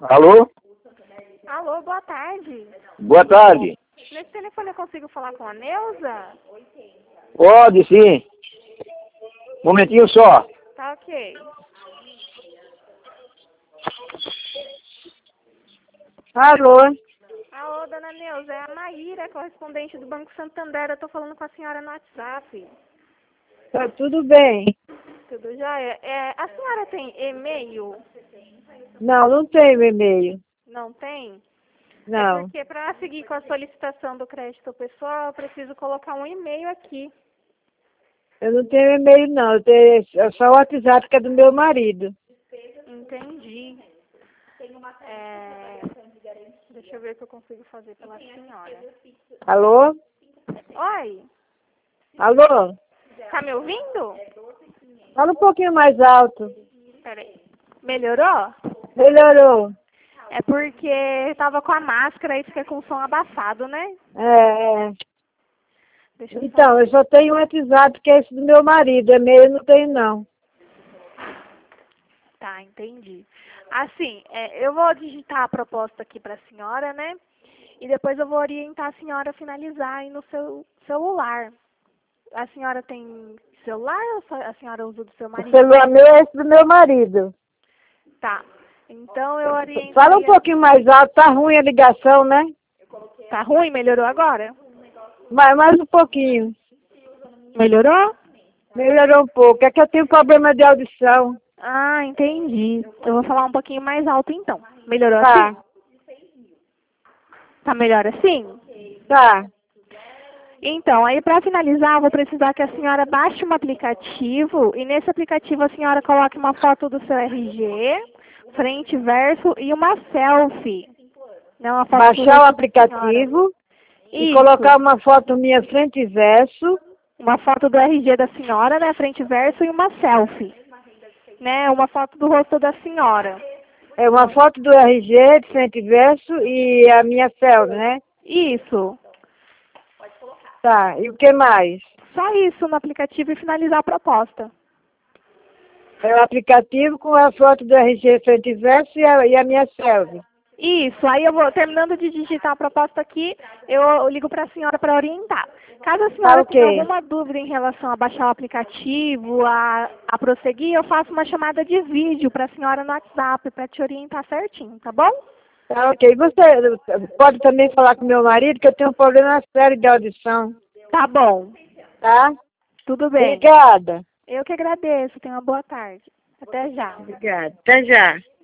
Alô? Alô, boa tarde. Boa tarde. Nesse telefone eu consigo falar com a Neuza? Pode sim. Momentinho só. Tá ok. Alô? Alô, dona Neuza, é a Maíra, correspondente do Banco Santander. Eu tô falando com a senhora no WhatsApp. Tá tudo bem? Tudo jóia? A senhora tem e-mail? Não, não tenho e-mail. Não tem? É Não. porque para seguir com a solicitação do crédito pessoal, eu preciso colocar um e-mail aqui. Eu não tenho e-mail, não. Eu tenho só o WhatsApp, que é do meu marido. Entendi. Deixa eu ver o que eu consigo fazer pela senhora. Alô? Oi, Alô? tá me ouvindo? Fala um pouquinho mais alto. Peraí. Melhorou? Melhorou. É porque tava com a máscara e fica com o som abafado, né? É. Deixa eu Então, eu só tenho o WhatsApp, que é esse do meu marido. E-mail eu não tenho, não. Tá, entendi. Assim, eu vou digitar a proposta aqui para a senhora, né? E depois eu vou orientar a senhora a finalizar aí no seu celular. A senhora tem celular ou a senhora usa do seu O marido? celular meu é esse do meu marido. Tá. Então eu oriento. Fala um pouquinho mais alto. Tá ruim a ligação, né? Tá ruim? Melhorou agora? Mais um pouquinho. Melhorou? Melhorou um pouco. É que eu tenho problema de audição. Ah, entendi. Eu vou falar um pouquinho mais alto então. Melhorou Tá. assim? Tá melhor assim? Tá. Então, aí para finalizar, eu vou precisar que a senhora baixe um aplicativo e nesse aplicativo a senhora coloque uma foto do seu RG, frente, verso e uma selfie. Não, uma foto do Baixar o rosto da senhora. aplicativo e Isso. colocar uma foto minha frente e verso. Uma foto do RG da senhora, né, frente e verso e uma selfie. Né, uma foto do rosto da senhora. É uma foto do RG de frente e verso e a minha selfie, né? Isso. Tá. E o que mais? Só isso no aplicativo e finalizar a proposta. É o aplicativo com a foto do RG frente e verso e a minha selfie. Isso, aí eu vou, terminando de digitar a proposta aqui, eu ligo para a senhora para orientar. Caso a senhora ok. tenha alguma dúvida em relação a baixar o aplicativo, a prosseguir, eu faço uma chamada de vídeo para a senhora no WhatsApp, para te orientar certinho, tá bom? Tá, ok. Você pode também falar com meu marido que eu tenho um problema sério de audição. Tá bom, Tá? tudo bem. Obrigada. Eu que agradeço, tenha uma boa tarde. Até já. Obrigada. Até já.